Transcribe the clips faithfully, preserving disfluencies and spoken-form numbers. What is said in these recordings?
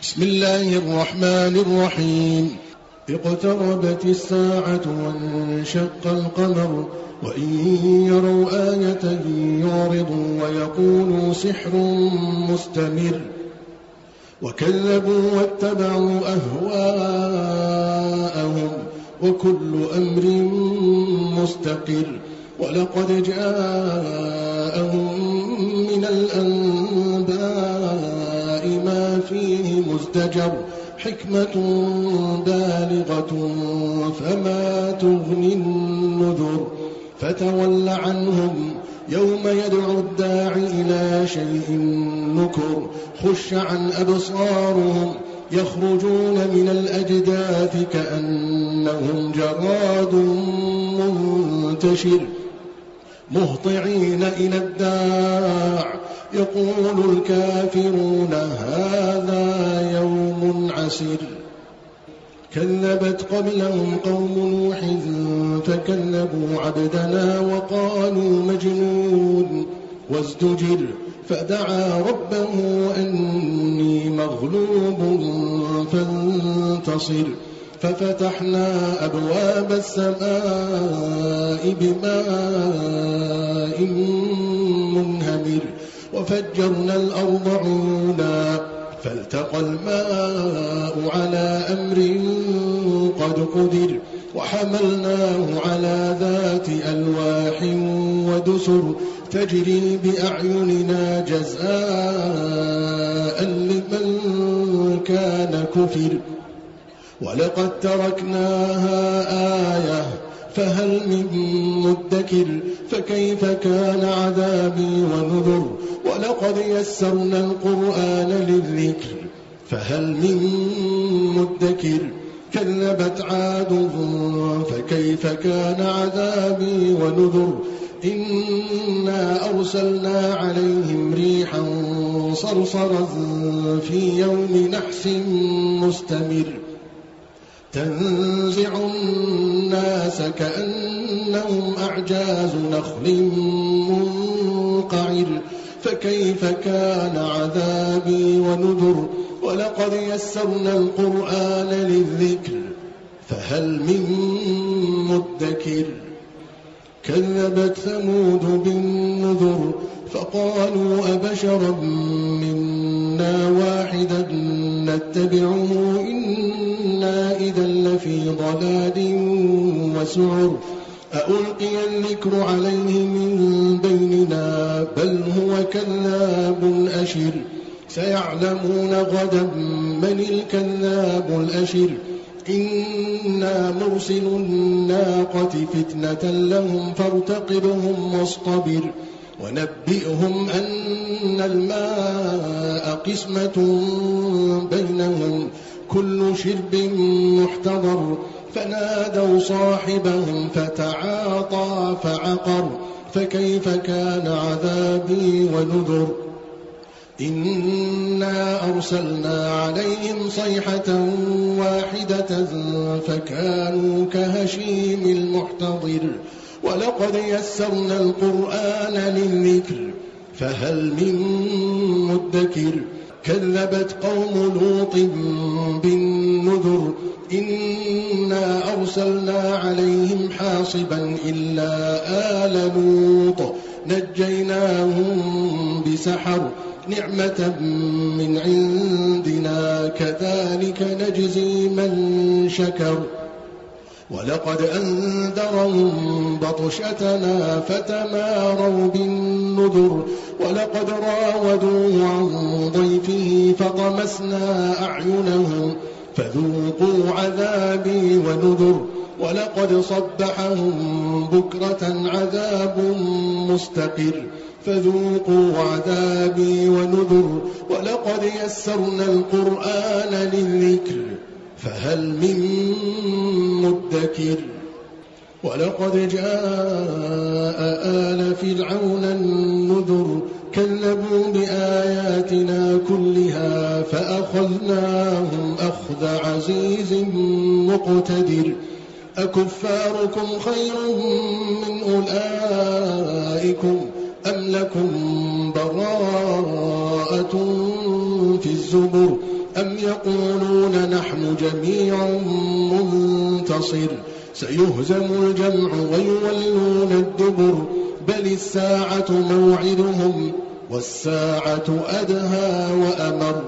بسم الله الرحمن الرحيم. اقتربت الساعة وانشق القمر وإن يروا آية يعرضوا ويقولوا سحر مستمر وكذبوا واتبعوا أهواءهم وكل أمر مستقر ولقد جاءهم من الأنباء ما فيه مزدجر حكمة بالغة فما تغني النذر فتول عنهم يوم يدعو الداعي إلى شيء نكر خش عن أبصارهم يخرجون من الأجداث كأنهم جراد منتشر مهطعين إلى الداع يقول الكافرون هذا يوم عسر. كذبت قبلهم قوم نوح فكذبوا عبدنا وقالوا مجنون وازدجر فدعا ربه أني مغلوب فانتصر ففتحنا أبواب السماء بماء منهمر وفجرنا الأرض عيونا فالتقى الماء على أمر قد قدر وحملناه على ذات ألواح ودسر تجري بأعيننا جزاء لمن كان كفر ولقد تركناها آية فهل من مدكر فكيف كان عذابي ونذر ولقد يسرنا القرآن للذكر فهل من مدكر كذبت عاد فكيف كان عذابي ونذر إنا أرسلنا عليهم ريحا صرصرا في يوم نحس مستمر تنزع الناس كأنهم أعجاز نخل منقعر فكيف كان عذابي ونذر ولقد يسرنا القرآن للذكر فهل من مدكر كذبت ثمود بالنذر فقالوا أبشرا منا واحدا نتبعه إنا إذا لفي ضلال وسعر أألقي الذكر عليه من بيننا بل هو كذاب أشر سيعلمون غدا من الكذاب الأشر إنا مرسل الناقة فتنة لهم فارتقبهم واصطبر ونبئهم أن الماء قسمة بينهم كل شرب محتضر فنادوا صاحبهم فتعاطى فعقر فكيف كان عذابي ونذر إنا أرسلنا عليهم صيحة واحدة فكانوا كهشيم المحتضر ولقد يسرنا القرآن للذكر فهل من مدكر كذبت قوم لوط بالنذر إنا أرسلنا عليهم حاصبا إلا آل لوط نجيناهم بسحر نعمة من عندنا كذلك نجزي من شكر ولقد أنذرهم بطشتنا فتماروا بالنذر ولقد راودوه عن ضيفه فطمسنا أعينهم فذوقوا عذابي ونذر ولقد صبحهم بكرة عذاب مستقر فذوقوا عذابي ونذر ولقد يسرنا القرآن للذكر فهل من مدكر ولقد جاء آل فرعون النذر كذبوا بآياتنا كلها فأخذناهم أخذ عزيز مقتدر أكفاركم خير من أولئكم أم لكم براءة في الزبر أم يقولون نحن جميع منتصر سيهزم الجمع ويولون الدبر بل الساعة موعدهم والساعة أدهى وأمر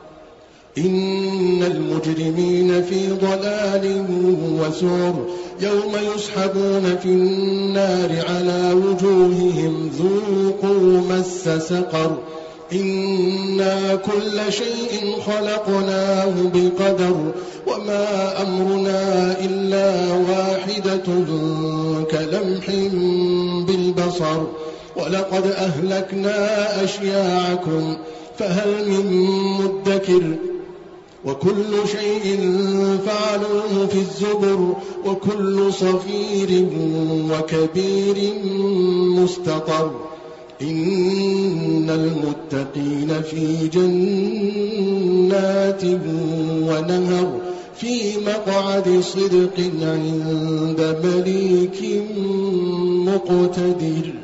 إن المجرمين في ضلال وسعر يوم يسحبون في النار على وجوههم ذوقوا مس سقر إنا كل شيء خلقناه بقدر وما أمرنا إلا واحدة كلمح بالبصر ولقد أهلكنا أشياعكم فهل من مدكر وكل شيء فعلوه في الزبر وكل صغير وكبير مستطر إن المتقين في جنات ونهر في مقعد صدق عند مليك مقتدر.